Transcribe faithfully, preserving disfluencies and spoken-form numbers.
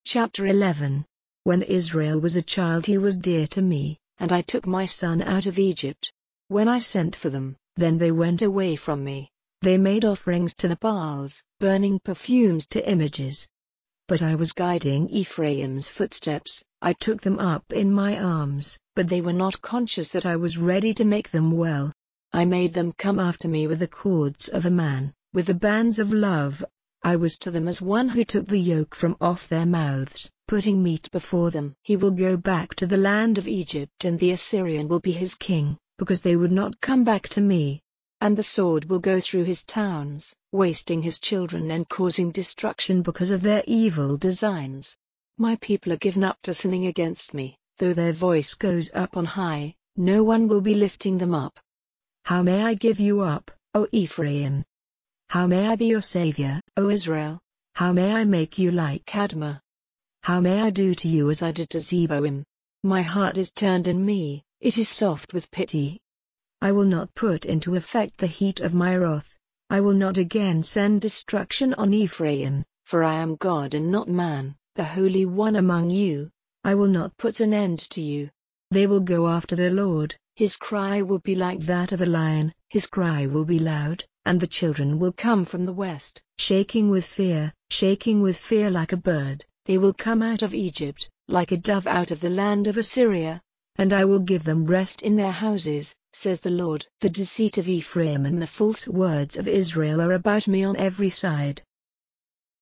Chapter eleven. When Israel was a child he was dear to me, and I took my son out of Egypt. When I sent for them, then they went away from me. They made offerings to the Baals, burning perfumes to images. But I was guiding Ephraim's footsteps, I took them up in my arms, but they were not conscious that I was ready to make them well. I made them come after me with the cords of a man, with the bands of love. I was to them as one who took the yoke from off their mouths, putting meat before them. He will go back to the land of Egypt, and the Assyrian will be his king, because they would not come back to me. And the sword will go through his towns, wasting his children and causing destruction because of their evil designs. My people are given up to sinning against me, though their voice goes up on high, no one will be lifting them up. How may I give you up, O Ephraim? How may I be your savior, O Israel? How may I make you like Admah? How may I do to you as I did to Zeboim? My heart is turned in me, it is soft with pity. I will not put into effect the heat of my wrath. I will not again send destruction on Ephraim, for I am God and not man, the Holy One among you. I will not put an end to you. They will go after the Lord, his cry will be like that of a lion, his cry will be loud, and the children will come from the west, shaking with fear, shaking with fear like a bird. They will come out of Egypt, like a dove out of the land of Assyria. And I will give them rest in their houses, says the Lord. The deceit of Ephraim and the false words of Israel are about me on every side.